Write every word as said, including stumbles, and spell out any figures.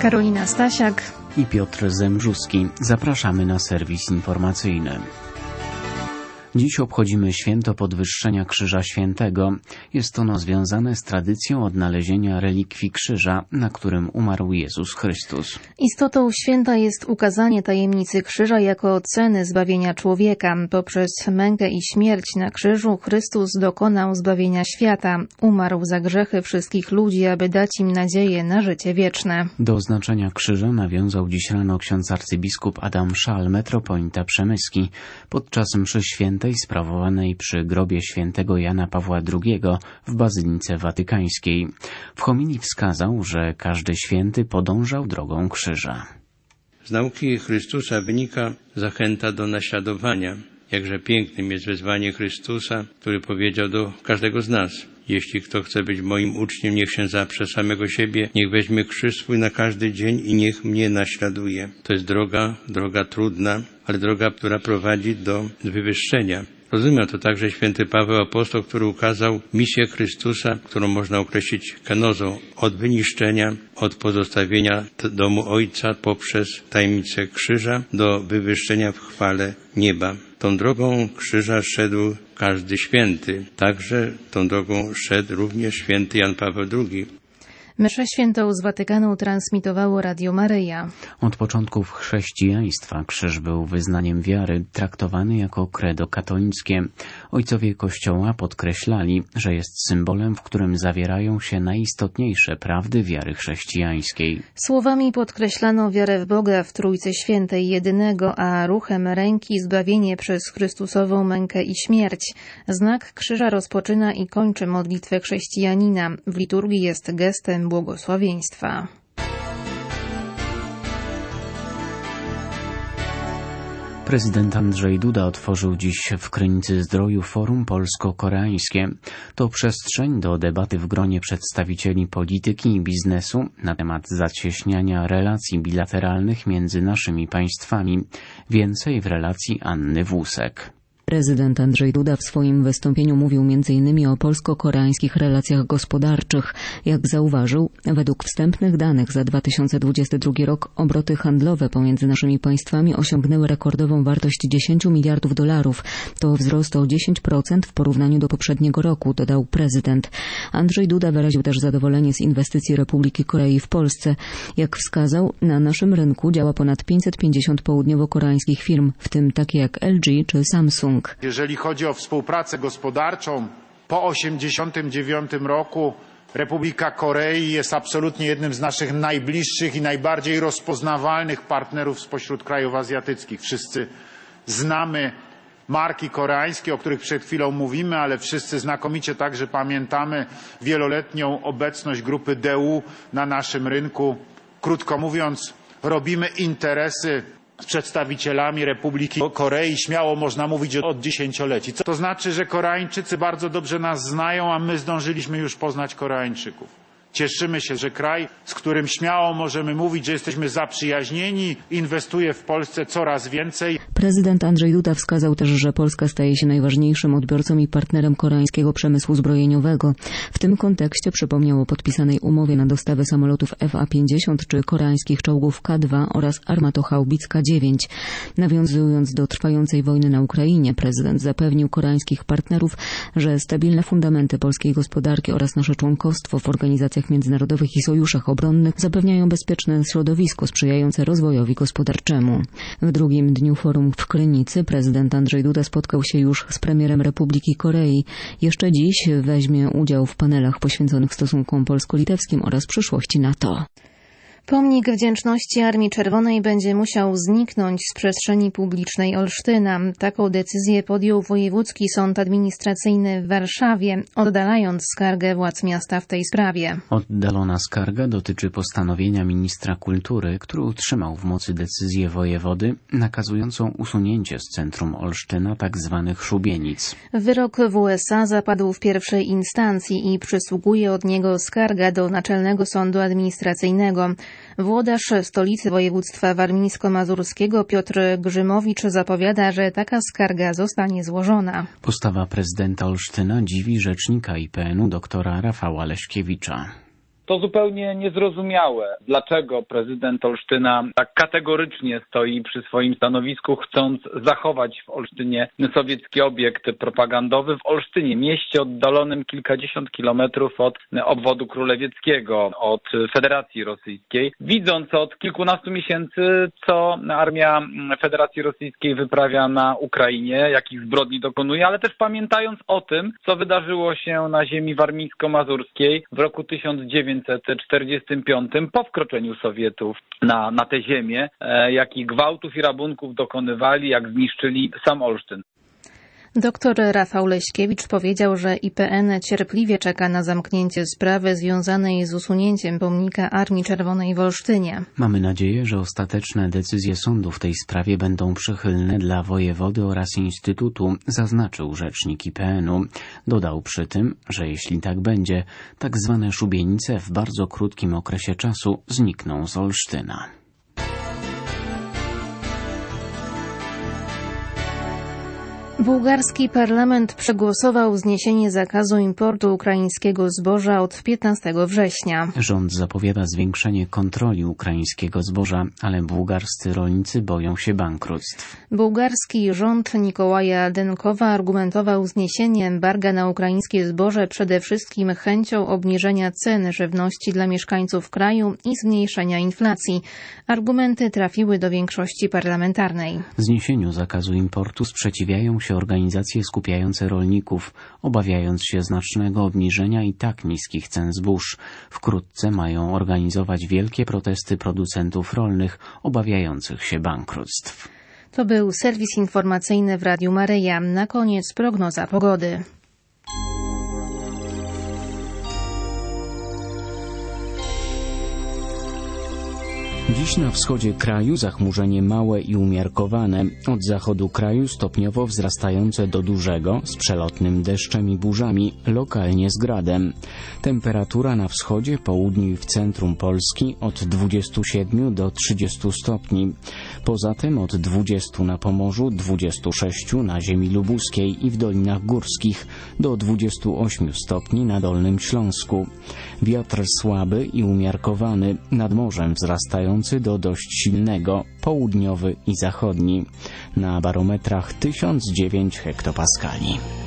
Karolina Stasiak i Piotr Zembrzuski. Zapraszamy na serwis informacyjny. Dziś obchodzimy święto podwyższenia Krzyża Świętego. Jest ono związane z tradycją odnalezienia relikwii krzyża, na którym umarł Jezus Chrystus. Istotą święta jest ukazanie tajemnicy krzyża jako ceny zbawienia człowieka. Poprzez mękę i śmierć na krzyżu Chrystus dokonał zbawienia świata. Umarł za grzechy wszystkich ludzi, aby dać im nadzieję na życie wieczne. Do znaczenia krzyża nawiązał dziś rano ksiądz arcybiskup Adam Szal, metropolita przemyski, podczas mszy świętej sprawowanej przy grobie świętego Jana Pawła drugiego w Bazylice Watykańskiej. W homilii wskazał, że każdy święty podążał drogą krzyża. Z nauki Chrystusa wynika zachęta do naśladowania. Jakże pięknym jest wezwanie Chrystusa, który powiedział do każdego z nas: jeśli kto chce być moim uczniem, niech się zaprze samego siebie, niech weźmie krzyż swój na każdy dzień i niech mnie naśladuje. To jest droga, droga trudna, ale droga, która prowadzi do wywyższenia. Rozumiał to także święty Paweł Apostoł, który ukazał misję Chrystusa, którą można określić kenozą, od wyniszczenia, od pozostawienia domu Ojca poprzez tajemnicę krzyża do wywyższenia w chwale nieba. Tą drogą krzyża szedł każdy święty. Także tą drogą szedł również święty Jan Paweł drugi. Mszę świętą z Watykanu transmitowało Radio Maryja. Od początków chrześcijaństwa krzyż był wyznaniem wiary, traktowany jako credo katolickie. Ojcowie Kościoła podkreślali, że jest symbolem, w którym zawierają się najistotniejsze prawdy wiary chrześcijańskiej. Słowami podkreślano wiarę w Boga w Trójcy Świętej jedynego, a ruchem ręki zbawienie przez Chrystusową mękę i śmierć. Znak krzyża rozpoczyna i kończy modlitwę chrześcijanina. W liturgii jest gestem błogosławieństwa. Prezydent Andrzej Duda otworzył dziś w Krynicy Zdroju Forum Polsko-Koreańskie. To przestrzeń do debaty w gronie przedstawicieli polityki i biznesu na temat zacieśniania relacji bilateralnych między naszymi państwami. Więcej w relacji Anny Włusek. Prezydent Andrzej Duda w swoim wystąpieniu mówił między innymi o polsko-koreańskich relacjach gospodarczych. Jak zauważył, według wstępnych danych za dwa tysiące dwudziesty drugi rok obroty handlowe pomiędzy naszymi państwami osiągnęły rekordową wartość dziesięć miliardów dolarów. To wzrost o dziesięć procent w porównaniu do poprzedniego roku, dodał prezydent. Andrzej Duda wyraził też zadowolenie z inwestycji Republiki Korei w Polsce. Jak wskazał, na naszym rynku działa ponad pięćset pięćdziesiąt południowo-koreańskich firm, w tym takie jak L G czy Samsung. Jeżeli chodzi o współpracę gospodarczą, po osiemdziesiątym dziewiątym roku Republika Korei jest absolutnie jednym z naszych najbliższych i najbardziej rozpoznawalnych partnerów spośród krajów azjatyckich. Wszyscy znamy marki koreańskie, o których przed chwilą mówimy, ale wszyscy znakomicie także pamiętamy wieloletnią obecność grupy D U na naszym rynku. Krótko mówiąc, robimy interesy z przedstawicielami Republiki Korei, śmiało można mówić od dziesięcioleci. To znaczy, że Koreańczycy bardzo dobrze nas znają, a my zdążyliśmy już poznać Koreańczyków. Cieszymy się, że kraj, z którym śmiało możemy mówić, że jesteśmy zaprzyjaźnieni, inwestuje w Polsce coraz więcej. Prezydent Andrzej Duda wskazał też, że Polska staje się najważniejszym odbiorcą i partnerem koreańskiego przemysłu zbrojeniowego. W tym kontekście przypomniał o podpisanej umowie na dostawę samolotów F A pięćdziesiąt czy koreańskich czołgów K dwa oraz armatochaubic K dziewięć. Nawiązując do trwającej wojny na Ukrainie, prezydent zapewnił koreańskich partnerów, że stabilne fundamenty polskiej gospodarki oraz nasze członkostwo w organizacjach międzynarodowych i sojuszach obronnych zapewniają bezpieczne środowisko sprzyjające rozwojowi gospodarczemu. W drugim dniu forum w Krynicy prezydent Andrzej Duda spotkał się już z premierem Republiki Korei. Jeszcze dziś weźmie udział w panelach poświęconych stosunkom polsko-litewskim oraz przyszłości NATO. Pomnik Wdzięczności Armii Czerwonej będzie musiał zniknąć z przestrzeni publicznej Olsztyna. Taką decyzję podjął Wojewódzki Sąd Administracyjny w Warszawie, oddalając skargę władz miasta w tej sprawie. Oddalona skarga dotyczy postanowienia ministra kultury, który utrzymał w mocy decyzję wojewody nakazującą usunięcie z centrum Olsztyna tzw. szubienic. Wyrok W S A zapadł w pierwszej instancji i przysługuje od niego skarga do Naczelnego Sądu Administracyjnego. Włodarz stolicy województwa warmińsko-mazurskiego Piotr Grzymowicz zapowiada, że taka skarga zostanie złożona. Postawa prezydenta Olsztyna dziwi rzecznika I P N u doktora Rafała Leśkiewicza. To zupełnie niezrozumiałe, dlaczego prezydent Olsztyna tak kategorycznie stoi przy swoim stanowisku, chcąc zachować w Olsztynie sowiecki obiekt propagandowy w Olsztynie, mieście oddalonym kilkadziesiąt kilometrów od obwodu królewieckiego, od Federacji Rosyjskiej, widząc od kilkunastu miesięcy, co armia Federacji Rosyjskiej wyprawia na Ukrainie, jakich zbrodni dokonuje, ale też pamiętając o tym, co wydarzyło się na ziemi warmińsko-mazurskiej w roku tysiąc dziewięćset czterdziestym piątym po wkroczeniu Sowietów na, na tę ziemię, e, jakich gwałtów i rabunków dokonywali, jak zniszczyli sam Olsztyn. Doktor Rafał Leśkiewicz powiedział, że I P N cierpliwie czeka na zamknięcie sprawy związanej z usunięciem pomnika Armii Czerwonej w Olsztynie. Mamy nadzieję, że ostateczne decyzje sądu w tej sprawie będą przychylne dla wojewody oraz Instytutu, zaznaczył rzecznik I P N-u. Dodał przy tym, że jeśli tak będzie, tak zwane szubienice w bardzo krótkim okresie czasu znikną z Olsztyna. Bułgarski parlament przegłosował zniesienie zakazu importu ukraińskiego zboża od piętnastego września. Rząd zapowiada zwiększenie kontroli ukraińskiego zboża, ale bułgarscy rolnicy boją się bankructw. Bułgarski rząd Nikołaja Denkowa argumentował zniesienie embarga na ukraińskie zboże przede wszystkim chęcią obniżenia cen żywności dla mieszkańców kraju i zmniejszenia inflacji. Argumenty trafiły do większości parlamentarnej. Zniesieniu zakazu importu sprzeciwiają się organizacje skupiające rolników, obawiając się znacznego obniżenia i tak niskich cen zbóż. Wkrótce mają organizować wielkie protesty producentów rolnych, obawiających się bankructw. To był serwis informacyjny w Radiu Maryja. Na koniec prognoza pogody. Dziś na wschodzie kraju zachmurzenie małe i umiarkowane. Od zachodu kraju stopniowo wzrastające do dużego, z przelotnym deszczem i burzami, lokalnie z gradem. Temperatura na wschodzie, południu i w centrum Polski od dwudziestu siedmiu do trzydziestu stopni. Poza tym od dwudziestu na Pomorzu, dwudziestu sześciu na ziemi lubuskiej i w dolinach górskich, do dwudziestu ośmiu stopni na Dolnym Śląsku. Wiatr słaby i umiarkowany, nad morzem wzrastający do dość silnego, południowy i zachodni. Na barometrach tysiąc dziewięć hektopaskali.